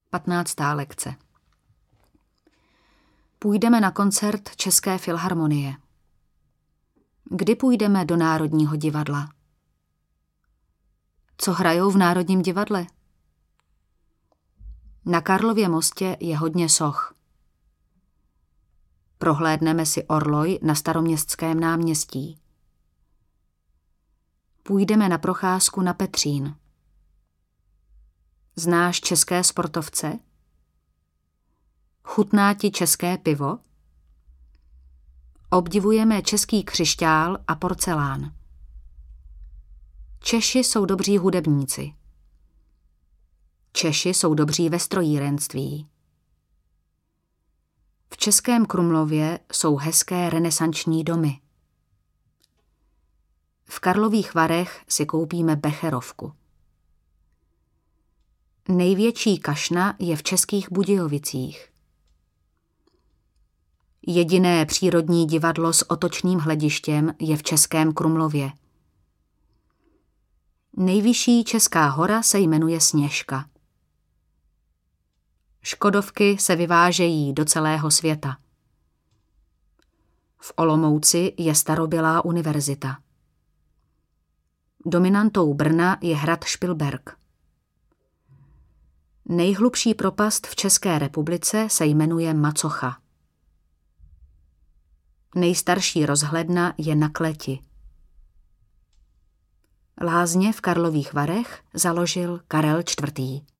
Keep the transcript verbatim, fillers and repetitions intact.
Patnáctá lekce. Půjdeme na koncert České filharmonie. Kdy půjdeme do Národního divadla? Co hrajou v Národním divadle? Na Karlově mostě je hodně soch. Prohlédneme si orloj na Staroměstském náměstí. Půjdeme na procházku na Petřín. Znáš české sportovce? Chutná ti české pivo? Obdivujeme český křišťál a porcelán. Češi jsou dobří hudebníci. Češi jsou dobří ve strojírenství. V Českém Krumlově jsou hezké renesanční domy. V Karlových Varech si koupíme becherovku. Největší kašna je v Českých Budějovicích. Jediné přírodní divadlo s otočným hledištěm je v Českém Krumlově. Nejvyšší česká hora se jmenuje Sněžka. Škodovky se vyvážejí do celého světa. V Olomouci je starobylá univerzita. Dominantou Brna je hrad Špilberk. Nejhlubší propast v České republice se jmenuje Macocha. Nejstarší rozhledna je na Kleti. Lázně v Karlových Varech založil Karel čtvrtý.